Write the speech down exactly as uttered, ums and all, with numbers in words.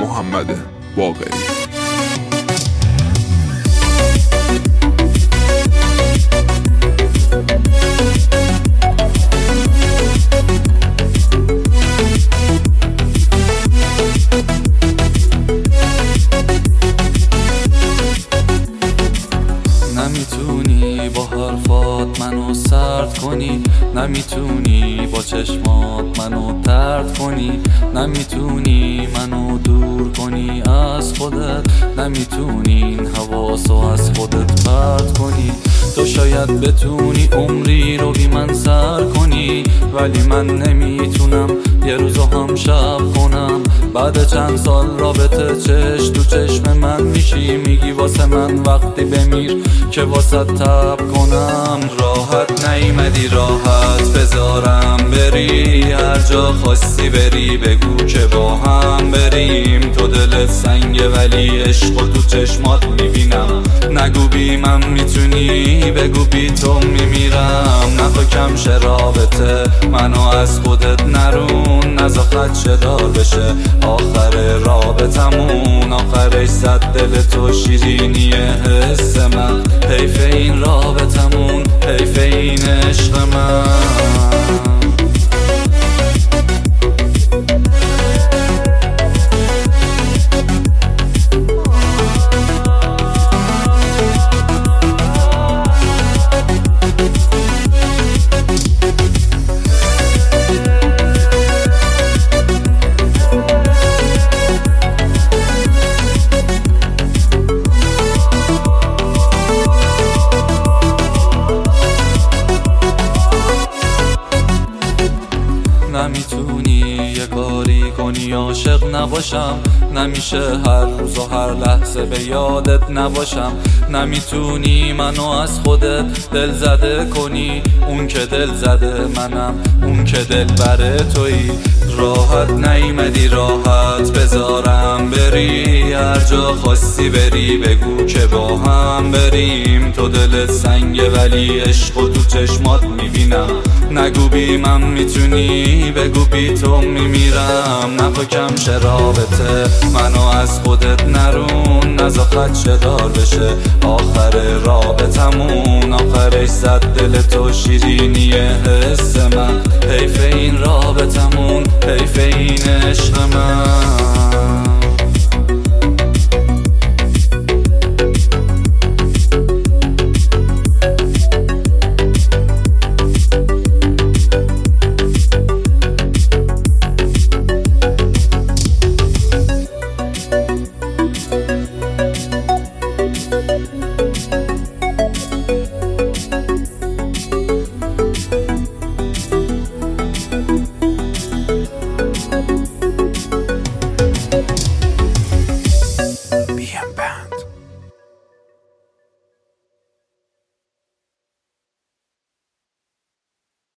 محمد باقری. نمیتونی با حرفات منو سرد کنی، نمیتونی با چشمات منو طرد کنی، نمیتونی منو دور کنی از خودت، نمیتونی این حواسو از خودت پرد کنی. تو شاید بتونی عمری رو بی من سر کنی، ولی من نمیتونم یه روزو هم شب کنم. بعد چند سال رابطه چش تو چشم من میشی، میگی واسه من وقتی بمیر که واسه تب کنم. راحت نیمدی راحت بذارم بری، هر جا خواستی بری بگو که با هم بریم. تو دلت سنگه ولی عشقو تو چشمات میبینم، نگو بی من میتونی بگو بی تو میمیرم. نخوا کم شه رابطه منو از خودت نرون، نزا خدشه دار بشه آخر رابطمون. آخرش صد دل تو شیرینی حس من، حیف این رابطمون، حیف این عشق من. نمیتونی یه کاری کنی عاشق نباشم، نمیشه هر روز و هر لحظه به یادت نباشم. نمیتونی منو از خودت دل زده کنی، اون که دل زده منم، اون که دل بره تویی. راحت نیمدی راحت بذارم بری، هر جا خواستی بری بگو که با هم بریم. تو دلت سنگه ولی عشقو تو چشمات میبینم، نگو بی من میتونی بگو بی تو میمیرم. نخوا کم شه رابطه منو از خودت نرون، نزا خدشه دار بشه آخر رابطمون. آخرش صد دل تو شیرینی حس من، حیف این رابطمون، حیف این عشق من.